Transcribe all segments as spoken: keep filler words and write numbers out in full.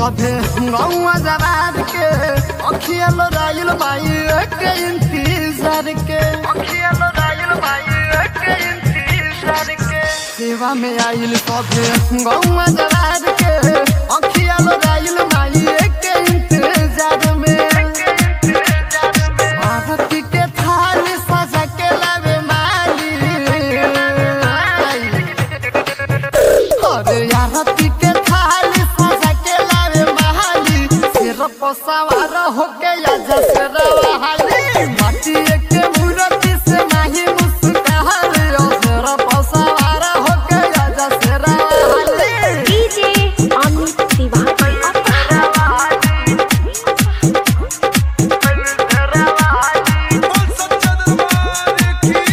सभे गौवा जवाद के अखिया लोराइल बाई के इंतजार के अखिया लोराइल बाई के इंतजार के सेवा में आइल सभे गौवा जवाद के अखिया लोराइल बाई के इंतजार में आरती के थाली सजा के लावे माली अरे आरती के सवार होके आजा शेरवा हाली माटी के मूर्ति से नाही मुस्कान शेरवा सवार होके आजा शेरवा हाली डीजे अमित तिवारी शेरवा हाली शेरवा हाली बोल सच्चा दरबार की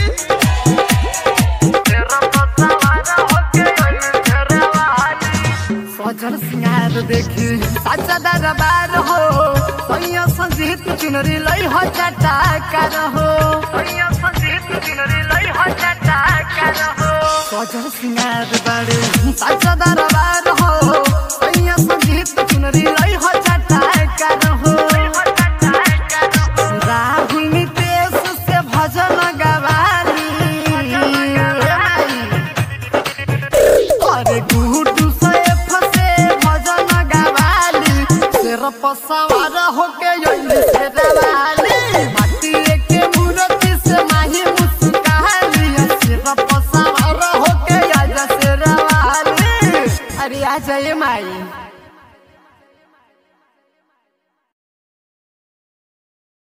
शेरवा सवार होके शेरवा हाली सजल सिंगार देखी सच्चा दरबार हो सैया संजीत चुनरी लई हो चाटा कर हो सैया संजीत चुनरी लई हो चाटा कर हो सजल सिंगार बारे सच्चा दरबार हो सैया संजीत चुनरी लई हो चाटा कर हो राहुल नितेश से भजन गवाली अरे गुड्डू सैफ से भजन गवाली शेर पर सवार होके शेरवाली माटी के मूर्ति से माही मुस्काली शेर पर सवार होके आजा शेरवाली अरे आ जाए माई।